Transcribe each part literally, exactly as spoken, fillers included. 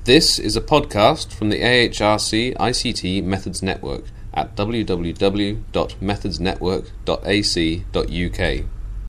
This is a podcast from the A H R C I C T Methods Network at w w w dot methods network dot a c dot u k.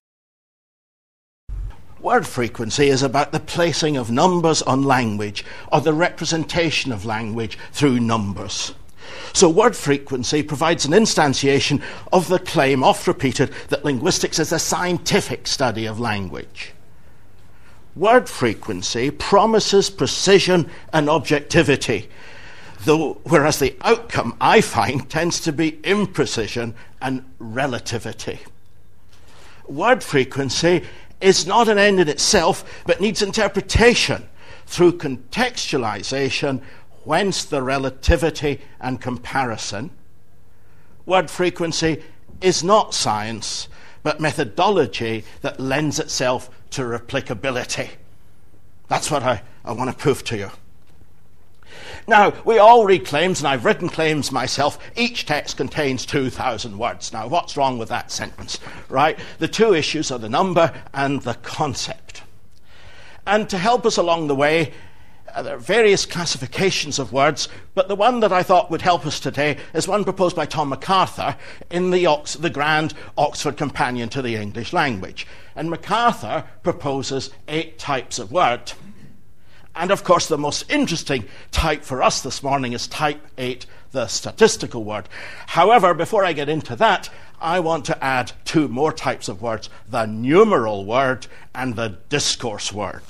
Word frequency is about the placing of numbers on language, or the representation of language through numbers. So word frequency provides an instantiation of the claim, oft repeated, that linguistics is a scientific study of language. Word frequency promises precision and objectivity, though whereas the outcome, I find, tends to be imprecision and relativity. Word frequency is not an end in itself, but needs interpretation through contextualization, whence the relativity and comparison. Word frequency is not science, but methodology that lends itself to replicability. That's what I, I want to prove to you. Now, we all read claims, and I've written claims myself. Each text contains two thousand words. Now, what's wrong with that sentence, right? The two issues are the number and the concept. And to help us along the way, uh, there are various classifications of words, but the one that I thought would help us today is one proposed by Tom MacArthur in the, Ox- the Grand Oxford Companion to the English Language. And MacArthur proposes eight types of word. And of course, the most interesting type for us this morning is type eight, the statistical word. However, before I get into that, I want to add two more types of words, the numeral word and the discourse word.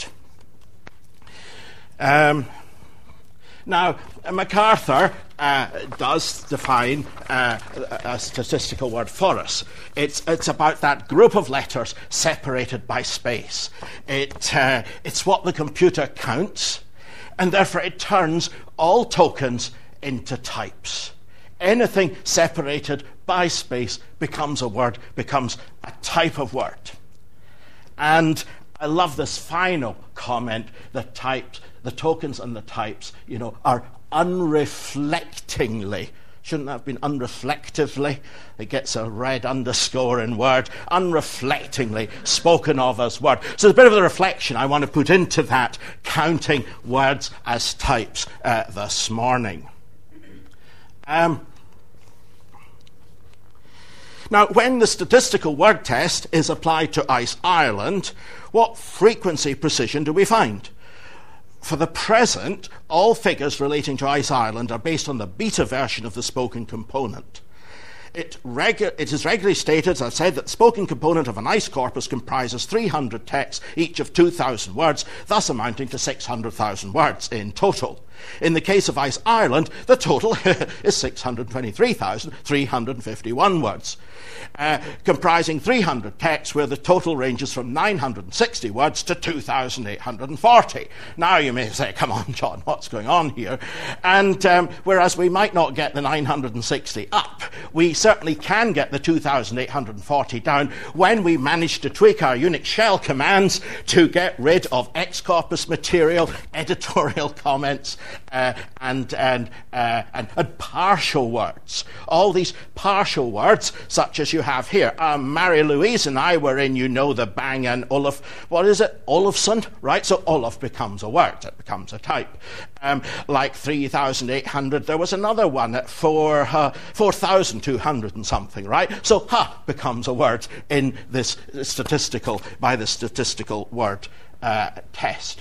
Um, now, MacArthur uh, does define uh, a statistical word for us. It's, it's about that group of letters separated by space. It, uh, it's what the computer counts, and therefore it turns all tokens into types. Anything separated by space becomes a word, becomes a type of word. And I love this final comment, the types, the tokens and the types, you know, are unreflectingly, shouldn't that have been unreflectively? It gets a red underscore in word, unreflectingly spoken of as word. So there's a bit of the reflection I want to put into that, counting words as types uh, this morning. Um, Now, when the statistical word test is applied to Ice Ireland, what frequency precision do we find? For the present, all figures relating to Ice Ireland are based on the beta version of the spoken component. It, regu- it is regularly stated, as I've said, that the spoken component of an ice corpus comprises three hundred texts, each of two thousand words, thus amounting to six hundred thousand words in total. In the case of Ice Ireland, the total is six hundred twenty-three thousand three hundred fifty-one words, uh, comprising three hundred texts where the total ranges from nine hundred sixty words to two thousand eight hundred forty. Now you may say, come on, John, what's going on here? And um, whereas we might not get the nine hundred sixty up, we certainly can get the two thousand eight hundred forty down when we manage to tweak our Unix shell commands to get rid of X corpus material, editorial comments, Uh, and, and, uh, and and partial words. All these partial words, such as you have here. Um, Mary Louise and I were in, you know, the Bang and Olaf. What is it? Olafson, right? So Olaf becomes a word. It becomes a type. Um, like three thousand eight hundred, there was another one at four, uh, four thousand two hundred and something, right? So ha becomes a word in this statistical, by the statistical word uh, test.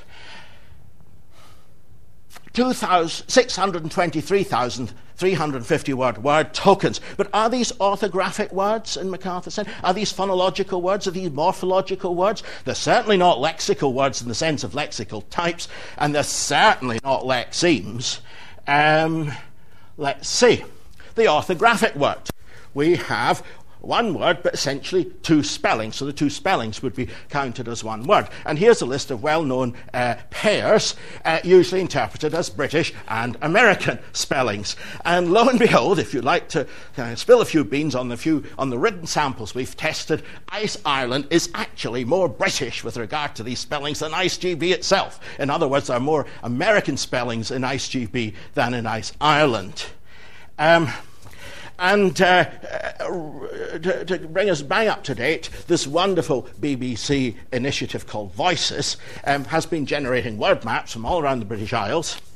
six hundred twenty-three thousand three hundred fifty word word tokens. But are these orthographic words, in MacArthur said? Are these phonological words? Are these morphological words? They're certainly not lexical words in the sense of lexical types, and they're certainly not lexemes. Um, let's see. The orthographic word. We have one word, but essentially two spellings. So the two spellings would be counted as one word. And here's a list of well-known uh, pairs, uh, usually interpreted as British and American spellings. And lo and behold, if you like to uh, spill a few beans on the few on the written samples we've tested, Ice Ireland is actually more British with regard to these spellings than Ice G B itself. In other words, there are more American spellings in Ice G B than in Ice Ireland. Um, And uh, to, to bring us bang up to date, this wonderful B B C initiative called Voices um, has been generating word maps from all around the British Isles.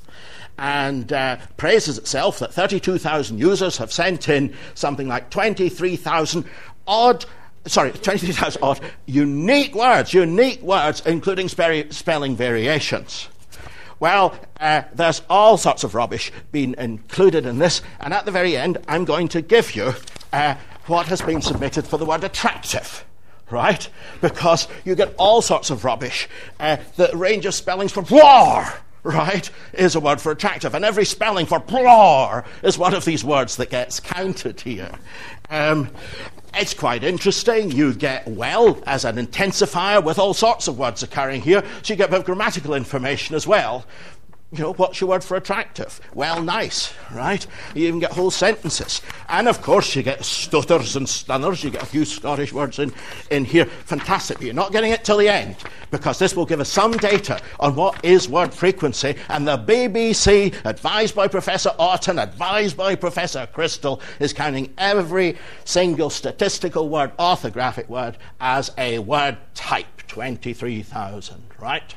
and uh, praises itself that thirty-two thousand users have sent in something like twenty-three thousand odd, sorry, twenty-three thousand odd unique words, unique words, including spe- spelling variations. Well, uh, there's all sorts of rubbish being included in this, and at the very end, I'm going to give you uh, what has been submitted for the word attractive, right? Because you get all sorts of rubbish. Uh, the range of spellings for war, right, is a word for attractive, and every spelling for blor is one of these words that gets counted here. Um, it's quite interesting. You get well as an intensifier with all sorts of words occurring here, so you get a bit of grammatical information as well. You know, what's your word for attractive? Well, nice, right? You even get whole sentences. And, of course, you get stutters and stunners. You get a few Scottish words in, in here. Fantastic. But you're not getting it till the end, because this will give us some data on what is word frequency. And the B B C, advised by Professor Orton, advised by Professor Crystal, is counting every single statistical word, orthographic word, as a word type. twenty-three thousand, right?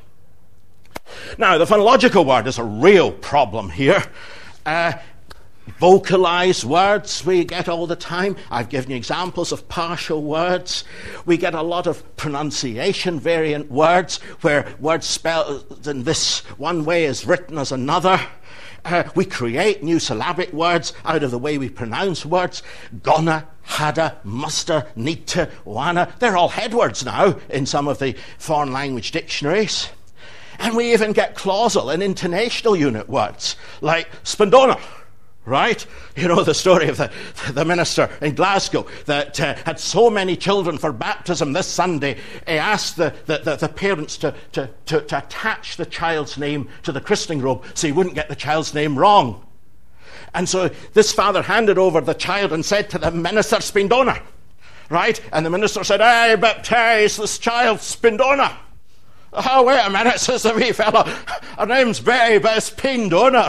Now, the phonological word is a real problem here. Uh, vocalized words we get all the time. I've given you examples of partial words. We get a lot of pronunciation variant words, where words spelled in this one way is written as another. Uh, we create new syllabic words out of the way we pronounce words. Gonna, hadda, muster, needta, wanna. They're all head words now in some of the foreign language dictionaries. And we even get clausal and intonational unit words, like spindona, right? You know the story of the, the minister in Glasgow that uh, had so many children for baptism this Sunday. He asked the, the, the, the parents to, to, to, to attach the child's name to the christening robe so he wouldn't get the child's name wrong. And so this father handed over the child and said to the minister, spindona, right? And the minister said, I baptize this child spindona. Oh, wait a minute, says the wee fellow. Her name's Betty, but it's Pindona.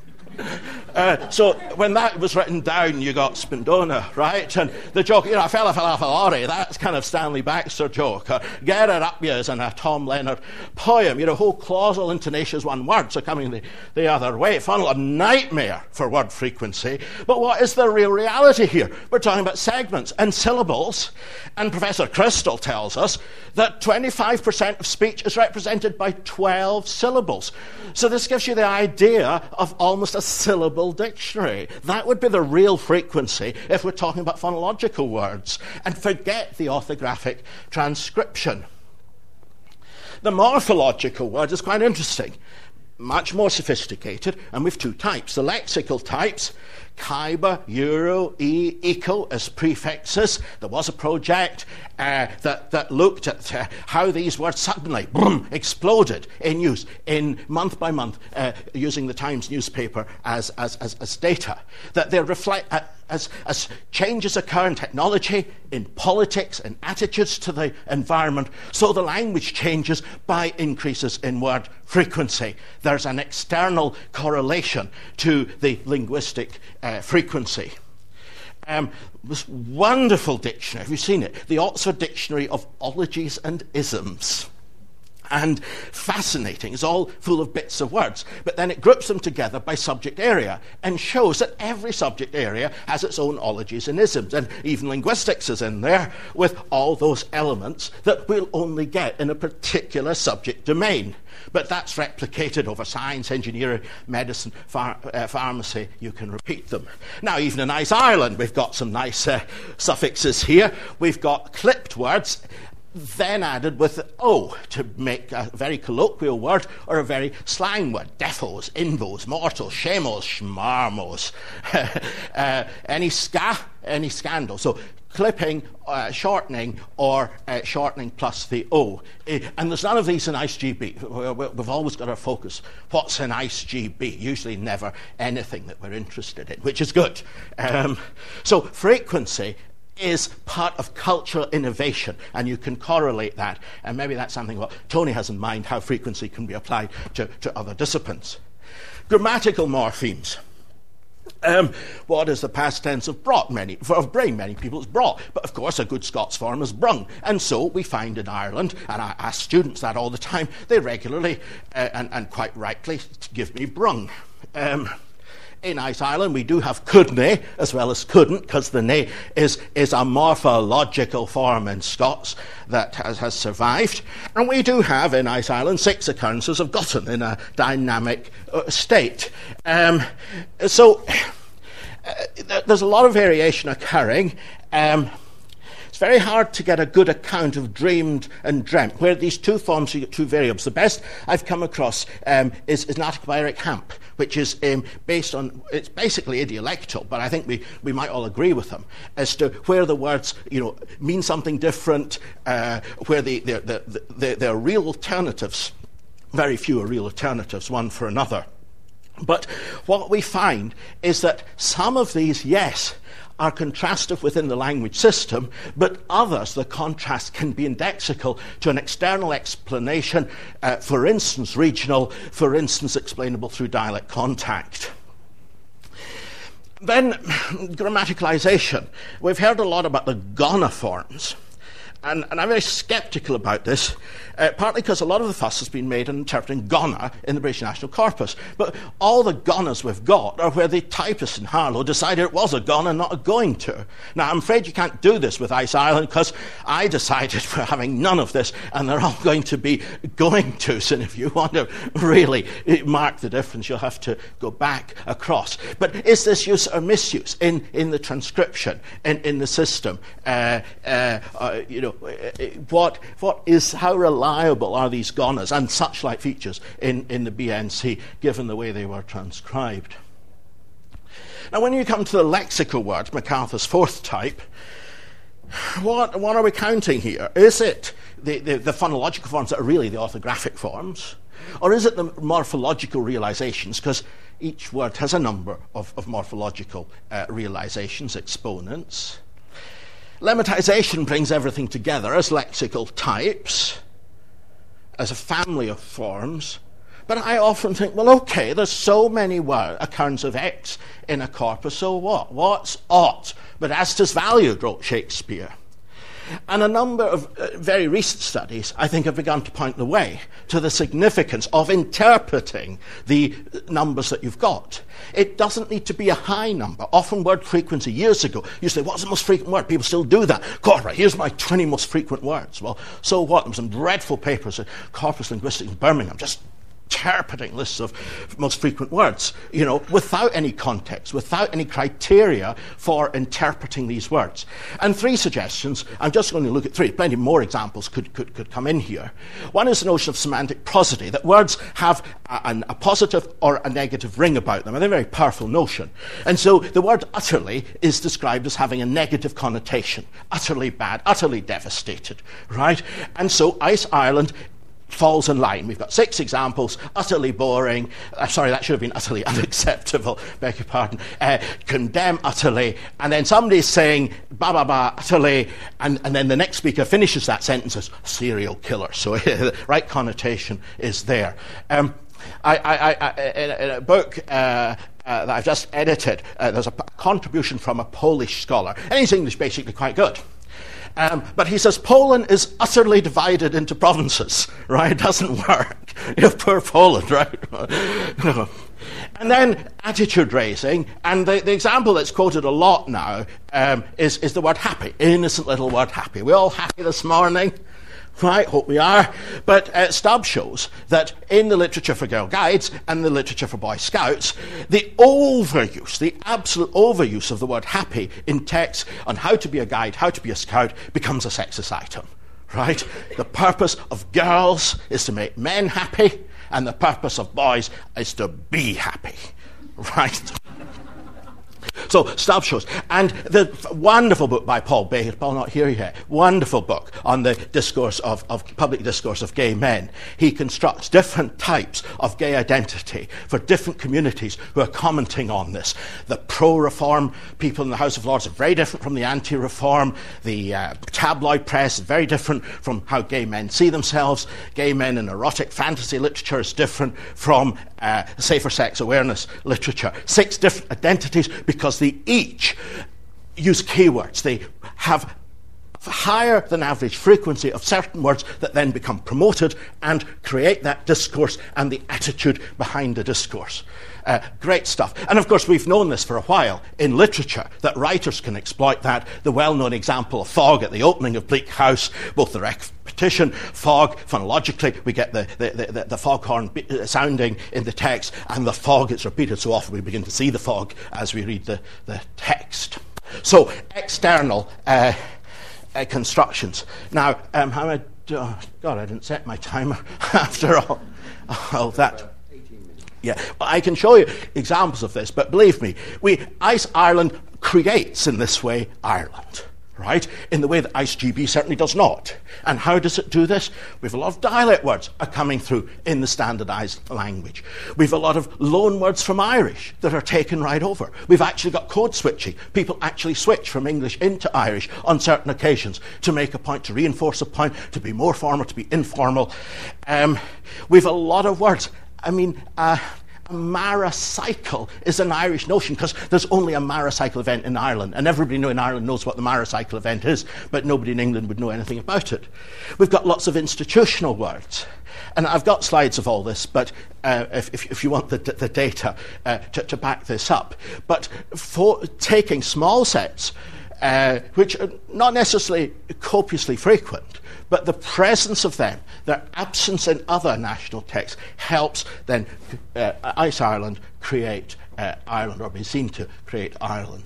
Uh, so when that was written down, you got Spindona, right? And the joke, you know, a fella fell off a lorry, that's kind of Stanley Baxter joke. Uh, Get it up yous in a Tom Leonard poem. You know, whole clausal intonations, one word, so coming the, the other way. Funnel, a nightmare for word frequency. But what is the real reality here? We're talking about segments and syllables. And Professor Crystal tells us that twenty-five percent of speech is represented by twelve syllables. So this gives you the idea of almost a syllable dictionary. That would be the real frequency if we're talking about phonological words. And forget the orthographic transcription. The morphological word is quite interesting. Much more sophisticated, and we've two types. The lexical types, Kaiba, Euro, E, Eco as prefixes. There was a project uh, that, that looked at uh, how these words suddenly boom, exploded in use in month by month, uh, using the Times newspaper as, as, as, as data. That they reflect, uh, as, as changes occur in technology, in politics, in attitudes to the environment, so the language changes by increases in word frequency. There's an external correlation to the linguistic uh, frequency. Um, this wonderful dictionary, have you seen it? The Oxford Dictionary of Ologies and Isms. And fascinating, it's all full of bits of words, but then it groups them together by subject area and shows that every subject area has its own ologies and isms, and even linguistics is in there with all those elements that we'll only get in a particular subject domain. But that's replicated over science, engineering, medicine, phar- uh, pharmacy. You can repeat them. Now, even in nice Ireland, we've got some nice uh, suffixes here. We've got clipped words, then added with O to make a very colloquial word or a very slang word. Defos, invos, mortals, shemos, schmarmos. uh, any ska, any scandal. So clipping, uh, shortening, or uh, shortening plus the O. Uh, and there's none of these in I C G B. We've always got our focus. What's in I C G B? Usually never anything that we're interested in, which is good. Um, so frequency is part of cultural innovation, and you can correlate that. And maybe that's something what Tony has in mind, how frequency can be applied to, to other disciplines. Grammatical morphemes. Um, what is the past tense of brought? Many, of brain, many people it's brought. But of course, a good Scots form is brung. And so we find in Ireland, and I ask students that all the time, they regularly, uh, and, and quite rightly, give me brung. Um, in Ice Island, we do have couldn't as well as couldn't, because the ne is, is a morphological form in Scots that has, has survived. And we do have in Ice Island six occurrences of gotten in a dynamic uh, state. Um, so uh, there's a lot of variation occurring. Um, It's very hard to get a good account of dreamed and dreamt, where these two forms, you get two variables. The best I've come across um, is, is an article by Eric Hamp, which is um, based on, it's basically idiolectal, but I think we, we might all agree with him, as to where the words, you know, mean something different, uh, where the, the, the, the, there are real alternatives. Very few are real alternatives, one for another. But what we find is that some of these, yes, are contrastive within the language system, but others, the contrast can be indexical to an external explanation, uh, for instance, regional, for instance, explainable through dialect contact. Then, grammaticalization. We've heard a lot about the gonna forms. And, and I'm very sceptical about this, uh, partly because a lot of the fuss has been made in interpreting gonna in the British National Corpus. But all the gonnas we've got are where the typist in Harlow decided it was a gonna, not a going to. Now, I'm afraid you can't do this with Ice Island, because I decided we're having none of this, and they're all going to be going tos. And if you want to really mark the difference, you'll have to go back across. But is this use or misuse in, in the transcription, in, in the system? Uh, uh, uh, you know, What, what is, how reliable are these gonnas and such like features in, in the B N C, given the way they were transcribed? Now, when you come to the lexical word, MacArthur's fourth type, what, what are we counting here? Is it the, the, the phonological forms that are really the orthographic forms? Or is it the morphological realizations? Because each word has a number of, of morphological uh, realizations, exponents. Lemmatization brings everything together as lexical types, as a family of forms. But I often think, well, okay, there's so many word occurrences of X in a corpus, so what? What's ought? But as 'tis valued, wrote Shakespeare. And a number of uh, very recent studies, I think, have begun to point the way to the significance of interpreting the numbers that you've got. It doesn't need to be a high number. Often word frequency, years ago, you say, what's the most frequent word? People still do that. God, right, here's my twenty most frequent words. Well, so what? There were some dreadful papers at Corpus Linguistics in Birmingham, just interpreting lists of most frequent words, you know, without any context, without any criteria for interpreting these words. And three suggestions, I'm just going to look at three, plenty more examples could, could, could come in here. One is the notion of semantic prosody, that words have a, an, a positive or a negative ring about them, and they're a very powerful notion. And so the word utterly is described as having a negative connotation, utterly bad, utterly devastated, right? And so Ice Island falls in line. We've got six examples: utterly boring, uh, sorry, that should have been utterly unacceptable, beg your pardon, uh, condemn utterly, and then somebody's saying ba ba ba utterly, and, and then the next speaker finishes that sentence as serial killer. So the right connotation is there. Um, I, I, I, in, a, in a book uh, uh, that I've just edited, uh, there's a p- contribution from a Polish scholar, and his English basically quite good. Um, but he says Poland is utterly divided into provinces, right? It doesn't work. You know, poor Poland, right? And then attitude raising, and the, the example that's quoted a lot now um, is, is the word happy, innocent little word happy. We all happy this morning? Right, hope we are. But uh, Stubbs shows that in the literature for Girl Guides and the literature for Boy Scouts, the overuse, the absolute overuse of the word happy in texts on how to be a guide, how to be a scout, becomes a sexist item. Right? The purpose of girls is to make men happy, and the purpose of boys is to be happy. Right? So, Stubbs shows. And the wonderful book by Paul Baker, Paul not here yet, wonderful book on the discourse of, of public discourse of gay men. He constructs different types of gay identity for different communities who are commenting on this. The pro-reform people in the House of Lords are very different from the anti-reform. The uh, tabloid press is very different from how gay men see themselves. Gay men in erotic fantasy literature is different from uh, safer sex awareness literature. Six different identities because they each use keywords. They have higher than average frequency of certain words that then become promoted and create that discourse and the attitude behind the discourse. Uh, great stuff. And of course, we've known this for a while in literature, that writers can exploit that. The well-known example of fog at the opening of Bleak House, both the repetition, fog, phonologically, we get the, the, the, the foghorn sounding in the text, and the fog is repeated so often we begin to see the fog as we read the, the text. So, external uh, uh, constructions. Now, um, how I, oh, God, I didn't set my timer after all, all that. Yeah, well, I can show you examples of this, but believe me, we Ice Ireland creates in this way Ireland, right? In the way that Ice G B certainly does not. And how does it do this? We've a lot of dialect words are coming through in the standardized language. We've a lot of loan words from Irish that are taken right over. We've actually got code switching. People actually switch from English into Irish on certain occasions to make a point, to reinforce a point, to be more formal, to be informal. Um, we've a lot of words. I mean, uh, a Maracycle is an Irish notion because there's only a Maracycle event in Ireland, and everybody in Ireland knows what the Maracycle event is, but nobody in England would know anything about it. We've got lots of institutional words. And I've got slides of all this, but uh, if, if, if you want the, the data uh, to, to back this up. But for taking small sets, uh, which are not necessarily copiously frequent, but the presence of them, their absence in other national texts, helps then uh, Ice Ireland create uh, Ireland, or be seen to create Ireland.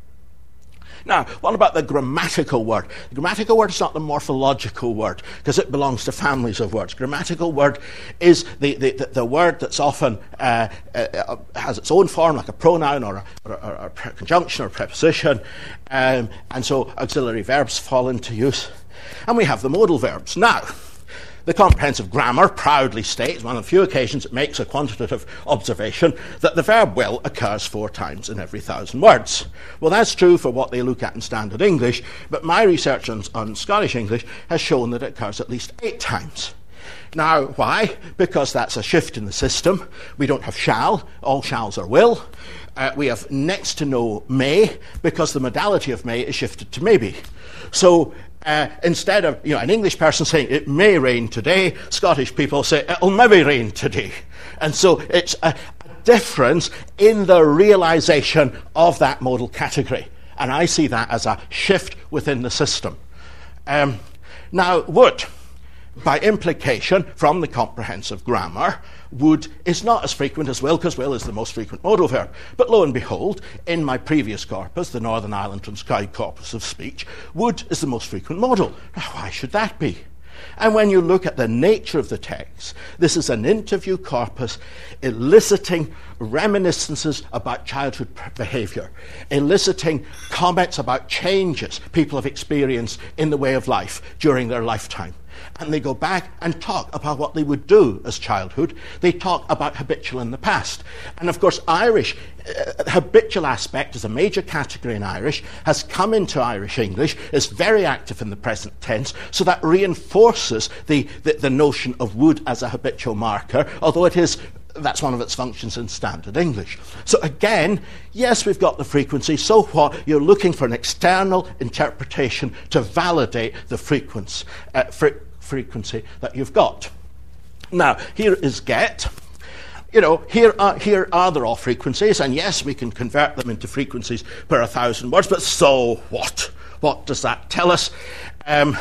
Now, what about the grammatical word? The grammatical word is not the morphological word, because it belongs to families of words. Grammatical word is the, the, the, the word that's often uh, uh, has its own form, like a pronoun or a, or a, or a conjunction or a preposition, um, and so auxiliary verbs fall into use. And we have the modal verbs. Now, the comprehensive grammar proudly states, one of the few occasions it makes a quantitative observation, that the verb will occurs four times in every thousand words. Well, that's true for what they look at in standard English, but my research on, on Scottish English has shown that it occurs at least eight times. Now, why? Because that's a shift in the system. We don't have shall, all shalls are will. Uh, we have next to no may, because the modality of may is shifted to maybe. So, Uh, instead of you know an English person saying it may rain today, Scottish people say it'll maybe rain today. And so it's a, a difference in the realization of that modal category. And I see that as a shift within the system. Um, now, would, by implication from the comprehensive grammar, would is not as frequent as will, because will is the most frequent modal verb. But lo and behold, in my previous corpus, the Northern Ireland transcribed corpus of speech, would is the most frequent modal. Now, why should that be? And when you look at the nature of the text, this is an interview corpus eliciting reminiscences about childhood behaviour, eliciting comments about changes people have experienced in the way of life during their lifetime. And they go back and talk about what they would do as childhood. They talk about habitual in the past. And of course, Irish, uh, habitual aspect is a major category in Irish, has come into Irish English, is very active in the present tense, so that reinforces the, the, the notion of would as a habitual marker, although it is that's one of its functions in standard English. So again, yes, we've got the frequency. So what? You're looking for an external interpretation to validate the frequency, uh, fre- frequency that you've got. Now, here is get. You know, here are, here are the raw frequencies, and yes, we can convert them into frequencies per a thousand words, but so what? What does that tell us? Um,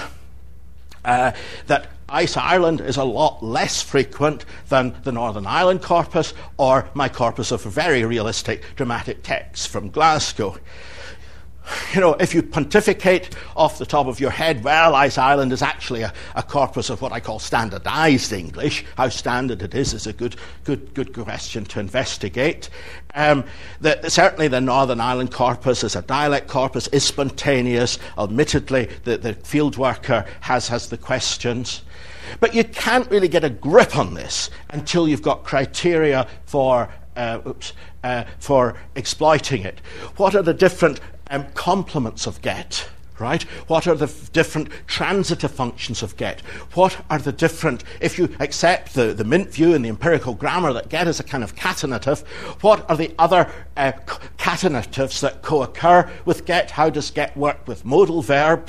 uh, that Ice Ireland is a lot less frequent than the Northern Ireland corpus or my corpus of very realistic dramatic texts from Glasgow. You know, if you pontificate off the top of your head, well, Ice Ireland is actually a, a corpus of what I call standardized English. How standard it is is a good, good, good question to investigate. Um, the, certainly the Northern Ireland corpus is a dialect corpus, is spontaneous. Admittedly, the, the field worker has, has the questions. But you can't really get a grip on this until you've got criteria for, uh, oops, uh, for exploiting it. What are the different um, complements of get? Right? What are the f- different transitive functions of get? What are the different, if you accept the, the Mint view and the empirical grammar that get is a kind of catenative, what are the other uh, catenatives that co-occur with get? How does get work with modal verbs?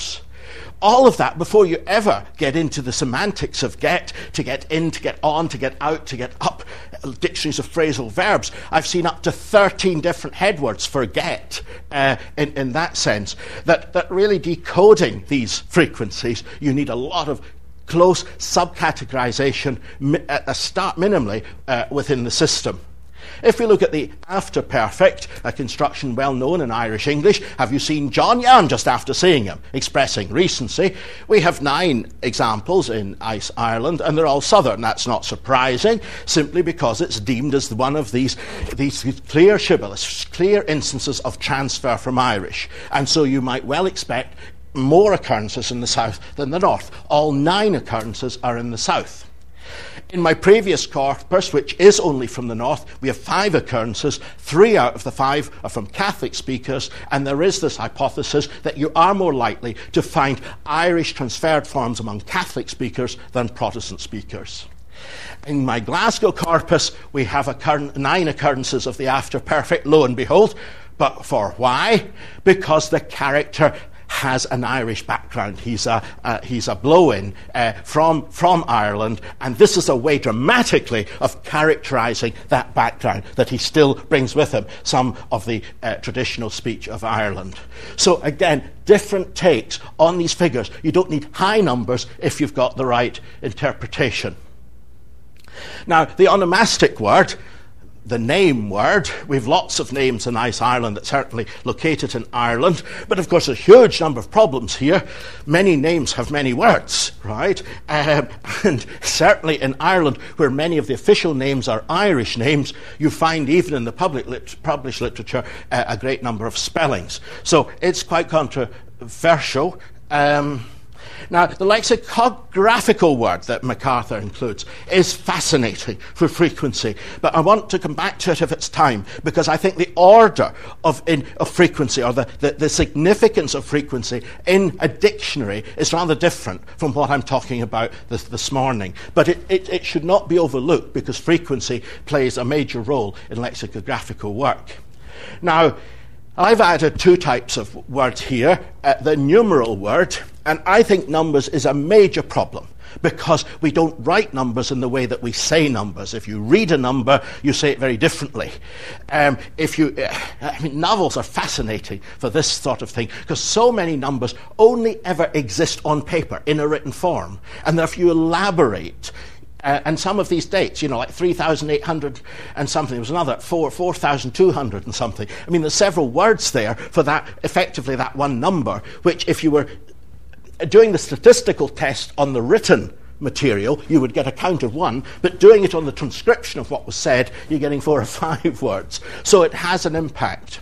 All of that before you ever get into the semantics of get, to get in, to get on, to get out, to get up, dictionaries of phrasal verbs. I've seen up to thirteen different headwords for get uh, in, in that sense. That, that really decoding these frequencies, you need a lot of close subcategorization at a start minimally uh, within the system. If we look at the after perfect, a construction well known in Irish English, have you seen John? Yeah, I'm just after seeing him, expressing recency. We have nine examples in Ireland, and they're all southern. That's not surprising, simply because it's deemed as one of these, these clear shibboleths, clear instances of transfer from Irish. And so you might well expect more occurrences in the south than the north. All nine occurrences are in the south. In my previous corpus, which is only from the north, we have five occurrences. Three out of the five are from Catholic speakers, and there is this hypothesis that you are more likely to find Irish transferred forms among Catholic speakers than Protestant speakers. In my Glasgow corpus, we have occur- nine occurrences of the after perfect, lo and behold. But for why? Because the character has an Irish background. He's a, uh, he's a blow-in uh, from, from Ireland, and this is a way dramatically of characterising that background, that he still brings with him some of the uh, traditional speech of Ireland. So again, different takes on these figures. You don't need high numbers if you've got the right interpretation. Now, the onomastic word, the name word, we've lots of names in Ice Ireland that's certainly located in Ireland, but of course a huge number of problems here. Many names have many words, right? Um, and certainly in Ireland, where many of the official names are Irish names, you find even in the public lit- published literature uh, a great number of spellings. So it's quite controversial. Um, Now, the lexicographical word that MacArthur includes is fascinating for frequency, but I want to come back to it if it's time, because I think the order of, in, of frequency, or the, the, the significance of frequency in a dictionary is rather different from what I'm talking about this, this morning. But it, it, it should not be overlooked, because frequency plays a major role in lexicographical work. Now, I've added two types of words here, uh, the numeral word, and I think numbers is a major problem because we don't write numbers in the way that we say numbers. If you read a number, you say it very differently. Um, if you, uh, I mean, novels are fascinating for this sort of thing because so many numbers only ever exist on paper in a written form, and if you elaborate. Uh, and some of these dates, you know, like three thousand eight hundred and something. There was another four, four thousand two hundred and something. I mean, there's several words there for that, effectively that one number, which if you were doing the statistical test on the written material, you would get a count of one, but doing it on the transcription of what was said, you're getting four or five words. So it has an impact.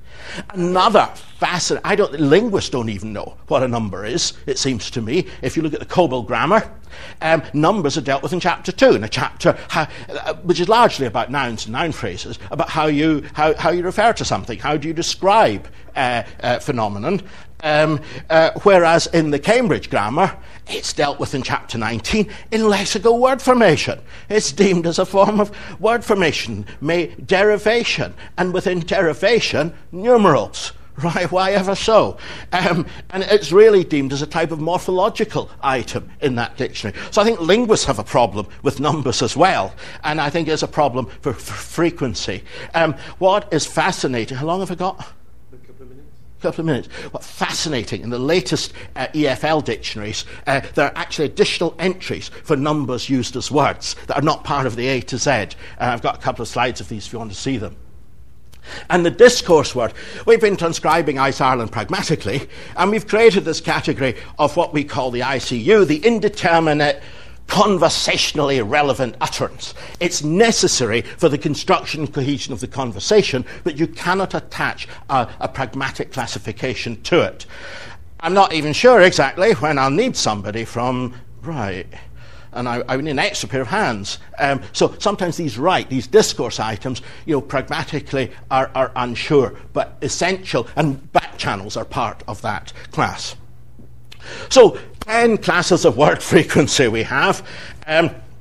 Another fascinating, I don't, linguists don't even know what a number is, it seems to me. If you look at the Coble grammar, um, numbers are dealt with in chapter two, in a chapter how, uh, which is largely about nouns and noun phrases, about how you, how, how you refer to something, how do you describe uh, uh, phenomenon. Um, uh, whereas in the Cambridge grammar, it's dealt with in chapter nineteen in lexical word formation. It's deemed as a form of word formation, may, derivation, and within derivation, numerals. Right, why ever so? Um, and it's really deemed as a type of morphological item in that dictionary. So I think linguists have a problem with numbers as well, and I think it's a problem for, for frequency. Um, what is fascinating, how long have I got? couple of minutes. What's fascinating, in the latest uh, E F L dictionaries, uh, there are actually additional entries for numbers used as words that are not part of the A to Z. Uh, I've got a couple of slides of these if you want to see them. And the discourse word, we've been transcribing Ice Ireland pragmatically, and we've created this category of what we call the I C U, the indeterminate conversationally relevant utterance. It's necessary for the construction and cohesion of the conversation, but you cannot attach a, a pragmatic classification to it. I'm not even sure exactly when I'll need somebody from, right, and I, I need an extra pair of hands. Um, so sometimes these right, these discourse items, you know, pragmatically are, are unsure, but essential, and back channels are part of that class. So ten classes of word frequency we have. Um,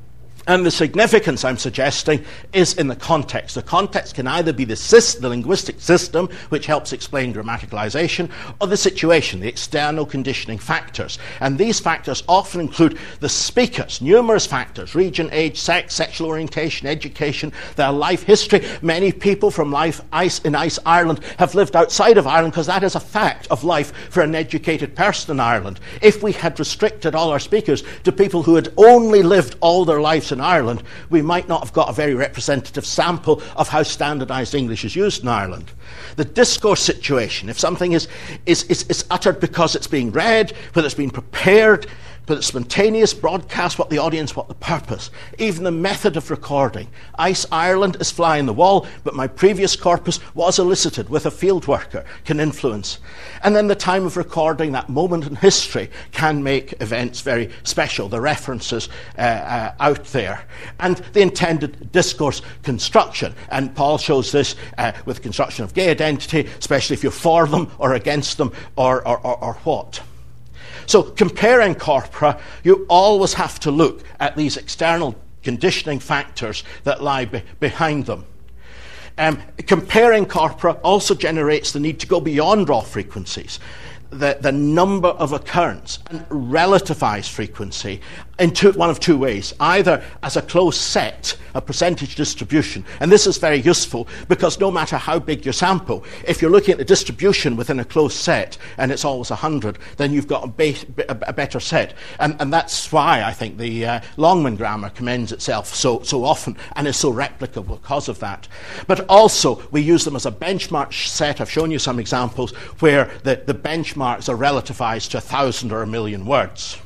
And the significance I'm suggesting is in the context. The context can either be the, system, the linguistic system, which helps explain grammaticalization, or the situation, the external conditioning factors. And these factors often include the speakers, numerous factors: region, age, sex, sexual orientation, education, their life history. Many people from life ice, in Ice Ireland have lived outside of Ireland, because that is a fact of life for an educated person in Ireland. If we had restricted all our speakers to people who had only lived all their lives in Ireland, we might not have got a very representative sample of how standardized English is used in Ireland. The discourse situation, if something is, is, is, is uttered because it's being read, whether it's been prepared, whether it's spontaneous broadcast, what the audience, what the purpose. Even the method of recording. Ice Ireland is fly on the wall, but my previous corpus was elicited with a field worker, can influence. And then the time of recording, that moment in history, can make events very special, the references uh, uh, out there. And the intended discourse construction. And Paul shows this uh, with construction of gay identity, especially if you're for them or against them, or, or, or, or what. So comparing corpora, you always have to look at these external conditioning factors that lie be- behind them. Um, comparing corpora also generates the need to go beyond raw frequencies, the, the number of occurrence, and relativize frequency in two, one of two ways. Either as a closed set, a percentage distribution, and this is very useful because no matter how big your sample, if you're looking at the distribution within a closed set and it's always one hundred, then you've got a, ba- a, a better set. And, and that's why I think the uh, Longman grammar commends itself so, so often and is so replicable because of that. But also, we use them as a benchmark set. I've shown you some examples where the, the benchmarks are relativized to a thousand or a million words.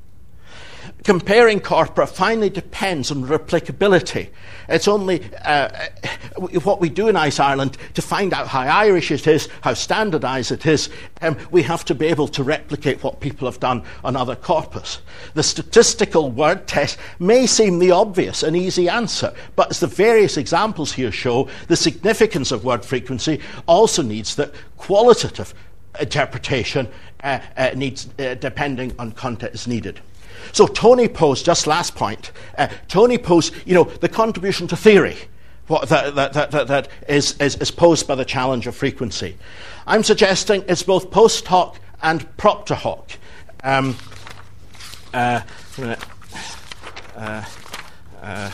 Comparing corpora finally depends on replicability. It's only uh, what we do in Ice Ireland to find out how Irish it is, how standardised it is. Um, we have to be able to replicate what people have done on other corpus. The statistical word test may seem the obvious and easy answer, but as the various examples here show, the significance of word frequency also needs that qualitative interpretation uh, uh, needs, uh, depending on context, is needed. So Tony posed, just last point, uh, Tony posed, you know, the contribution to theory what, that, that, that, that, that is, is, is posed by the challenge of frequency. I'm suggesting it's both post hoc and propter hoc. Um, uh, uh, uh,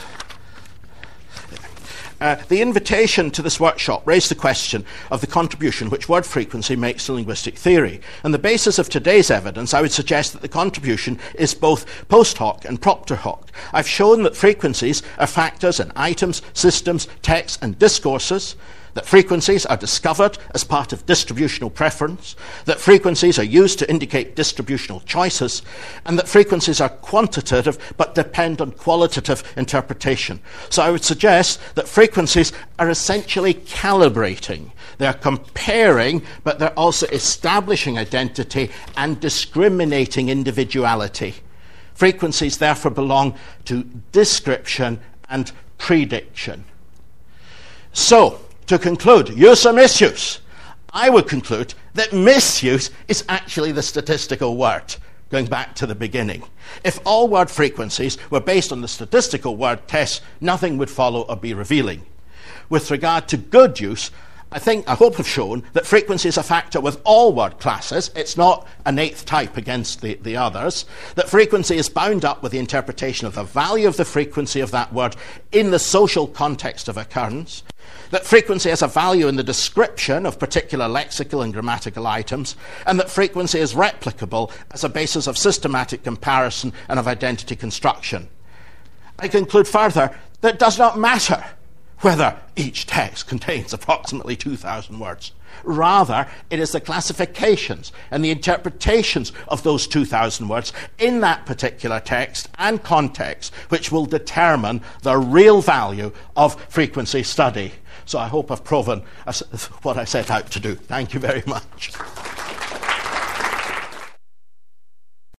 Uh, the invitation to this workshop raised the question of the contribution which word frequency makes to linguistic theory. On the basis of today's evidence, I would suggest that the contribution is both post hoc and propter hoc. I've shown that frequencies are factors in items, systems, texts, and discourses, that frequencies are discovered as part of distributional preference, that frequencies are used to indicate distributional choices, and that frequencies are quantitative but depend on qualitative interpretation. So I would suggest that frequencies are essentially calibrating. They're comparing, but they're also establishing identity and discriminating individuality. Frequencies therefore belong to description and prediction. So, to conclude, use or misuse, I would conclude that misuse is actually the statistical word, going back to the beginning. If all word frequencies were based on the statistical word test, nothing would follow or be revealing. With regard to good use, I think, I hope I've shown that frequency is a factor with all word classes. It's not an eighth type against the, the others. That frequency is bound up with the interpretation of the value of the frequency of that word in the social context of occurrence. That frequency has a value in the description of particular lexical and grammatical items, and that frequency is replicable as a basis of systematic comparison and of identity construction. I conclude further that it does not matter whether each text contains approximately two thousand words. Rather, it is the classifications and the interpretations of those two thousand words in that particular text and context which will determine the real value of frequency study. So I hope I've proven what I set out to do. Thank you very much.